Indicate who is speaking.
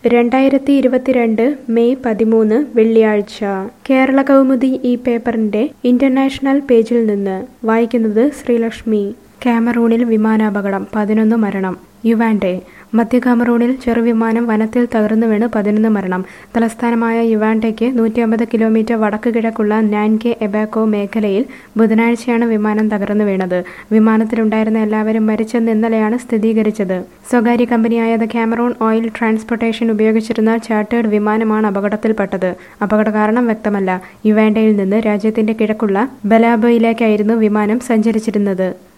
Speaker 1: 2022 May 13 വെള്ളിയാഴ്ച കേരള കൗമുദി ഈ പേപ്പറിന്റെ ഇന്റർനാഷണൽ പേജിൽ നിന്ന് വായിക്കുന്നത് ശ്രീലക്ഷ്മി. കാമറൂണിൽ വിമാനാപകടം, 11 മരണം. യുവാൻഡെ. മധ്യ കാമറൂണിൽ ചെറുവിമാനം വനത്തിൽ തകർന്നു വീണ് 11 മരണം. തലസ്ഥാനമായ യുവാൻഡയ്ക്ക് 150 കിലോമീറ്റർ വടക്ക് കിഴക്കുള്ള നാൻകെ എബാക്കോ മേഖലയിൽ ബുധനാഴ്ചയാണ് വിമാനം തകർന്നു വീണത്. വിമാനത്തിലുണ്ടായിരുന്ന എല്ലാവരും മരിച്ചെന്ന് ഇന്നലെയാണ് സ്ഥിരീകരിച്ചത്. സ്വകാര്യ കമ്പനിയായ ദ കാമറൂൺ ഓയിൽ ട്രാൻസ്പോർട്ടേഷൻ ഉപയോഗിച്ചിരുന്ന ചാർട്ടേഡ് വിമാനമാണ് അപകടത്തിൽപ്പെട്ടത്. അപകട കാരണം വ്യക്തമല്ല. യുവാൻഡയിൽ നിന്ന് രാജ്യത്തിന്റെ കിഴക്കുള്ള ബലാബോയിലേക്കായിരുന്നു വിമാനം സഞ്ചരിച്ചിരുന്നത്.